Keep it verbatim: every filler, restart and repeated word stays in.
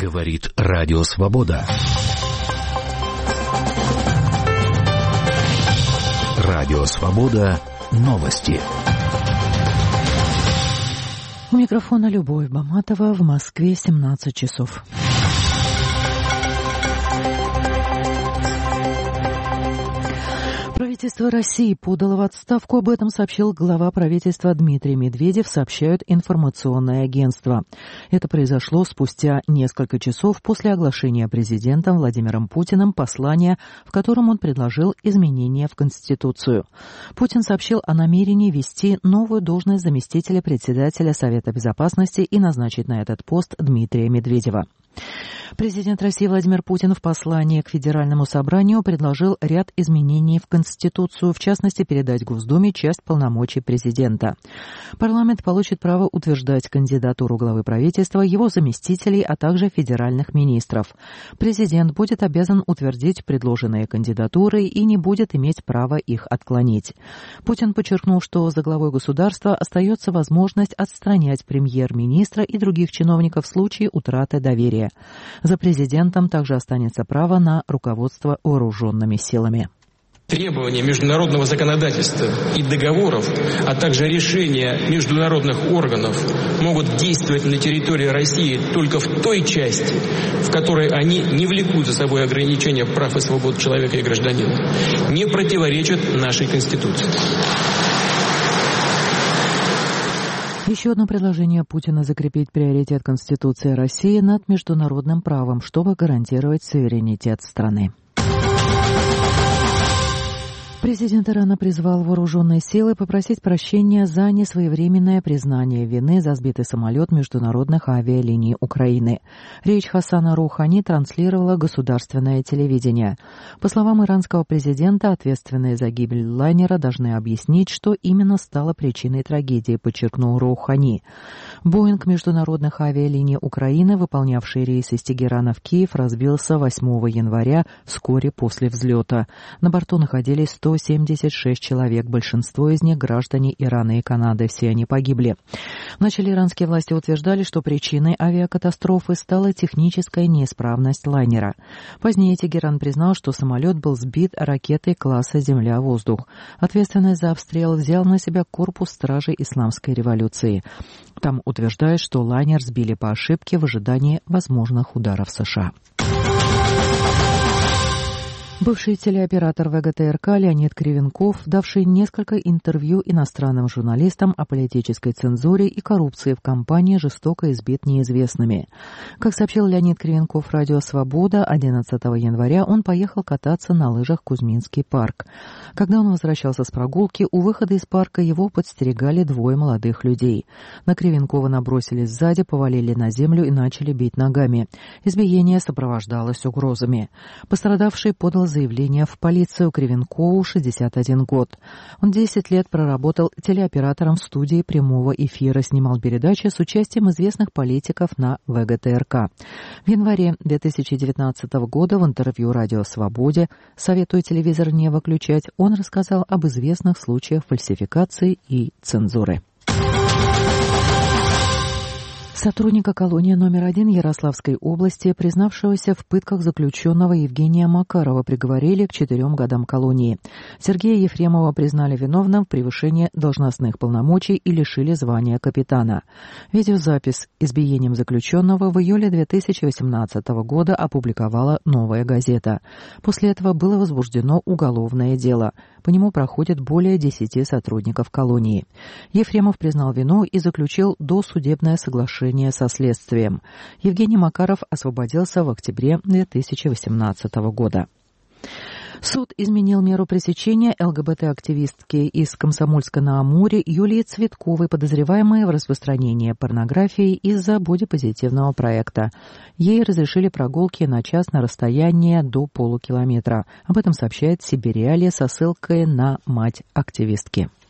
Говорит Радио Свобода. Радио Свобода. Новости. У микрофона Любовь Баматова. В Москве семнадцать часов. Правительство России подало в отставку. Об этом сообщил глава правительства Дмитрий Медведев, сообщают информационные агентства. Это произошло спустя несколько часов после оглашения президентом Владимиром Путиным послания, в котором он предложил изменения в Конституцию. Путин сообщил о намерении ввести новую должность заместителя председателя Совета Безопасности и назначить на этот пост Дмитрия Медведева. Президент России Владимир Путин в послании к Федеральному собранию предложил ряд изменений в Конституцию, в частности, передать Госдуме часть полномочий президента. Парламент получит право утверждать кандидатуру главы правительства, его заместителей, а также федеральных министров. Президент будет обязан утвердить предложенные кандидатуры и не будет иметь права их отклонить. Путин подчеркнул, что за главой государства остается возможность отстранять премьер-министра и других чиновников в случае утраты доверия. За президентом также останется право на руководство вооруженными силами. Требования международного законодательства и договоров, а также решения международных органов могут действовать на территории России только в той части, в которой они не влекут за собой ограничения прав и свобод человека и гражданина, не противоречат нашей Конституции. Еще одно предложение Путина — закрепить приоритет Конституции России над международным правом, чтобы гарантировать суверенитет страны. Президент Ирана призвал вооруженные силы попросить прощения за несвоевременное признание вины за сбитый самолет международных авиалиний Украины. Речь Хасана Роухани транслировало государственное телевидение. По словам иранского президента, ответственные за гибель лайнера должны объяснить, что именно стало причиной трагедии, подчеркнул Роухани. Боинг международных авиалиний Украины, выполнявший рейс из Тегерана в Киев, разбился восьмого января, вскоре после взлета. На борту находились сто семьдесят шесть человек, большинство из них граждане Ирана и Канады, все они погибли. Вначале иранские власти утверждали, что причиной авиакатастрофы стала техническая неисправность лайнера. Позднее Тегеран признал, что самолет был сбит ракетой класса «Земля-воздух». Ответственность за обстрел взял на себя корпус стражей исламской революции. Там утверждают, что лайнер сбили по ошибке в ожидании возможных ударов США. Бывший телеоператор ВГТРК Леонид Кривенков, давший несколько интервью иностранным журналистам о политической цензуре и коррупции в компании, жестоко избит неизвестными. Как сообщил Леонид Кривенков Радио Свобода, одиннадцатого января он поехал кататься на лыжах в Кузьминский парк. Когда он возвращался с прогулки, у выхода из парка его подстерегали двое молодых людей. На Кривенкова набросились сзади, повалили на землю и начали бить ногами. Избиение сопровождалось угрозами. Пострадавший подал заявление в полицию. Кривенкову шестьдесят один год. Он десять лет проработал телеоператором в студии прямого эфира, снимал передачи с участием известных политиков на ВГТРК. В январе две тысячи девятнадцатого года в интервью Радио Свободе «Советую телевизор не выключать» он рассказал об известных случаях фальсификации и цензуры. Сотрудника колонии номер один Ярославской области, признавшегося в пытках заключенного Евгения Макарова, приговорили к четырем годам колонии. Сергея Ефремова признали виновным в превышении должностных полномочий и лишили звания капитана. Видеозапись избиением заключенного в июле две тысячи восемнадцатого года опубликовала «Новая газета». После этого было возбуждено уголовное дело. По нему проходит более десяти сотрудников колонии. Ефремов признал вину и заключил досудебное соглашение со следствием. Евгений Макаров освободился в октябре две тысячи восемнадцатого года. Суд изменил меру пресечения ЛГБТ-активистки из Комсомольска-на-Амуре Юлии Цветковой, подозреваемой в распространении порнографии из-за бодипозитивного проекта. Ей разрешили прогулки на час на расстояние до полукилометра. Об этом сообщает Сибириалия со ссылкой на мать активистки.